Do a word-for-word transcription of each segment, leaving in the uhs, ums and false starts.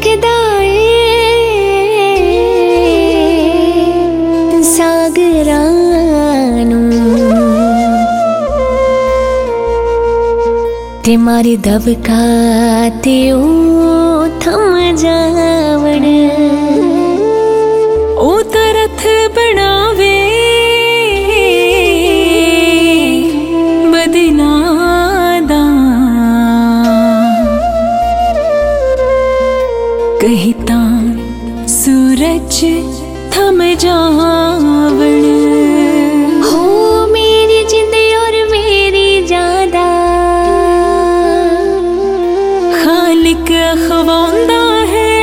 तकदा ए सागरां नूं ते मारी दबका ते ओ थम जावण ओ तरथ बनावे बदनादा कहीं तां सूरज थम जावण हो मेरी जिंद और मेरी जादा खालिक अखवांदा है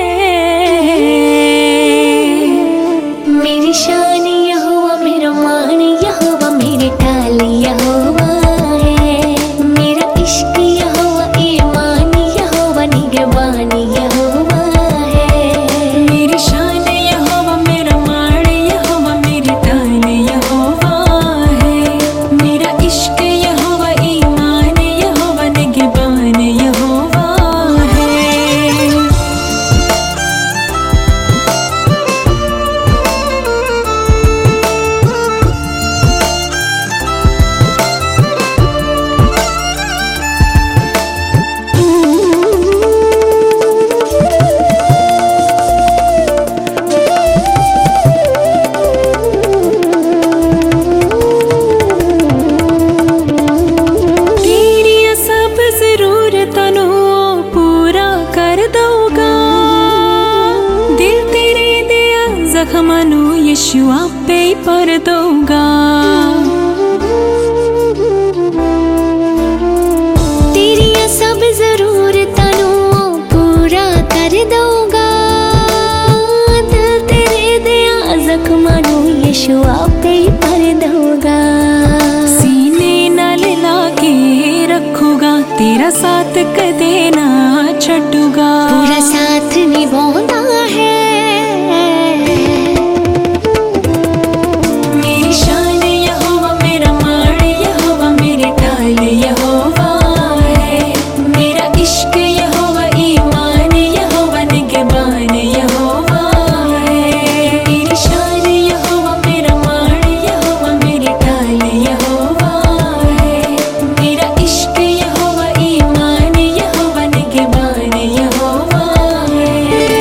मेरी शान यहोवा मेरा मान यहोवा मेरे टाल यहोवा है मेरा इश्क यहोवा ईमान यहोवा निगहबान यहोवा है मेरी शान यहोवा मेरा मान यहोवा मेरे टाल यहोवा है मेरा इश्क यहोवा ईमान यहोवा निगहबान यहोवा है। तेरियां सब जरूरतां नूं पूरा कर दूंगा दिल तेरे दिया जख्मां नूं यीशु आपे ही भर दूंगा तेरियां सब जरूरतां नूं पूरा कर दूंगा दिल तेरे दिया जख्मां नूं यीशु आपे ही भर दूंगा सीने नाल लाके रखूगा तेरा साथ कदे ना छड्डूगा पूरा साथ निभाउंदा है मेरी शान यहोवा मेरा मान यहोवा मेरे टाल यहोवा है मेरा इश्क यहोवा ईमान यहोवा निगहबान यहोवा है मेरी शान यहोवा मेरा मान यहोवा मेरे टाल यहोवा है मेरा इश्क यहोवा ईमान यहोवा निगहबान यहोवा है।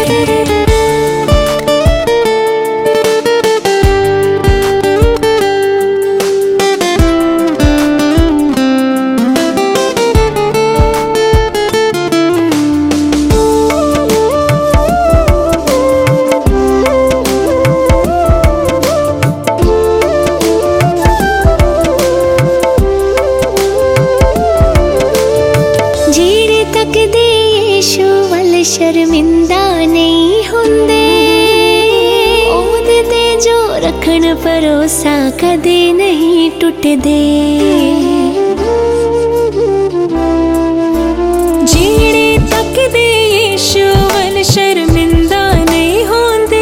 जेड़े तकदे यीशु वल शर्मिंदा नहीं हुंदे ओहदे ते जो रखण भरोसा कदे नहीं टुटदे जेड़े तकदे यीशु वल शर्मिंदा नहीं हुंदे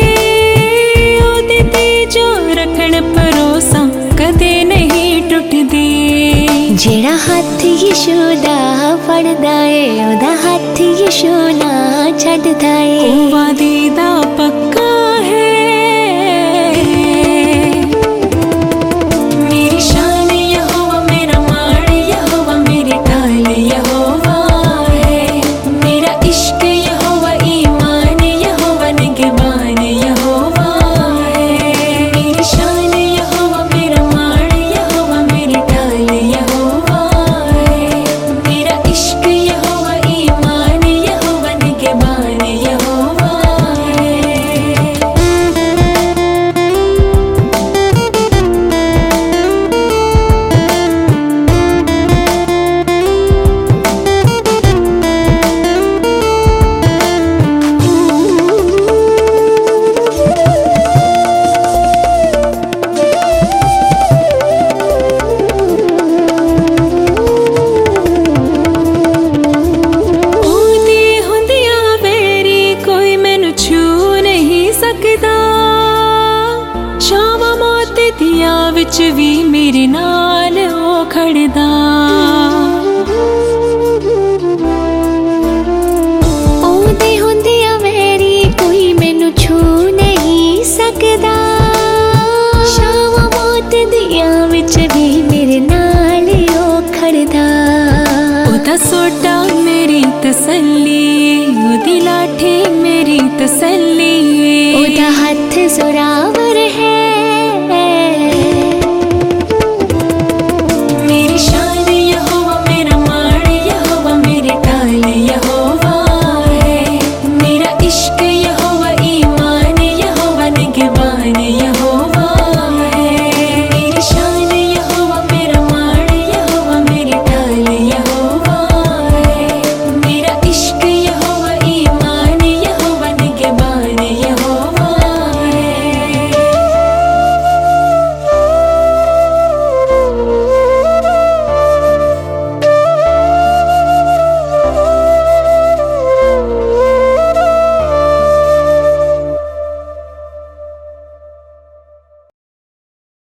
ओहदे ते जो रखण भरोसा कदे नहीं टुटदे जेड़ा हथ यीशु दा फड़दा ए ओदा हथ यीशु ना छड्डदा ए ओ वादे दा पक्का है मेरी शान यहोवा मेरा मान यहोवा मेरे टाल यहोवा है मेरा इश्क यहोवा ईमान यहोवा निगहबान यहोवा है मेरी शान यहोवा मेरा मान यहोवा मेरे टाल यहोवा है मेरा इश्क यहोवा ईमान यहोवा निगहबान यहोवा है। ओहदे हुंदियां वैरी कोई मैनू छू नहीं सकदा छावां मौत दिया विच भी मेरे नाल हो खड़दा ओहदे सकदा। शाम मौत दियां विच भी मेरे नाल ओ खड़दा। ओदा सोटा मेरी तसल्ली, ओदी लाठी मेरी तसल्ली। ओदा हत्थ सुरा